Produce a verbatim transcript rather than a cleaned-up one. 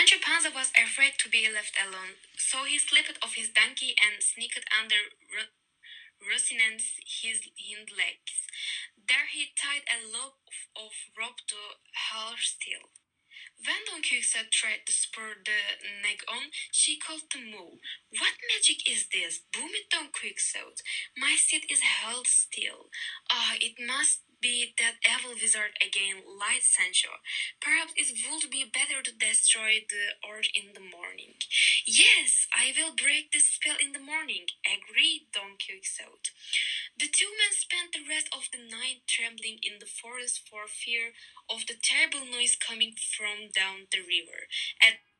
Sancho Panza was afraid to be left alone, so he slipped off his donkey and sneaked under Ro- Rocinan's his hind legs. There he tied a loop of rope to her still. When Don Quixote tried to spur the nag on, she called to Moo. What magic is this? Boom it, Don Quixote. My steed is held still. Ah, it must be that evil wizard again, lied Sancho. Perhaps it would be better to destroy the earth in the morning. Yes, I will break the spell in the morning, agreed Don Quixote. The two men spent the rest of the night trembling in the forest for fear of the terrible noise coming from down the river. At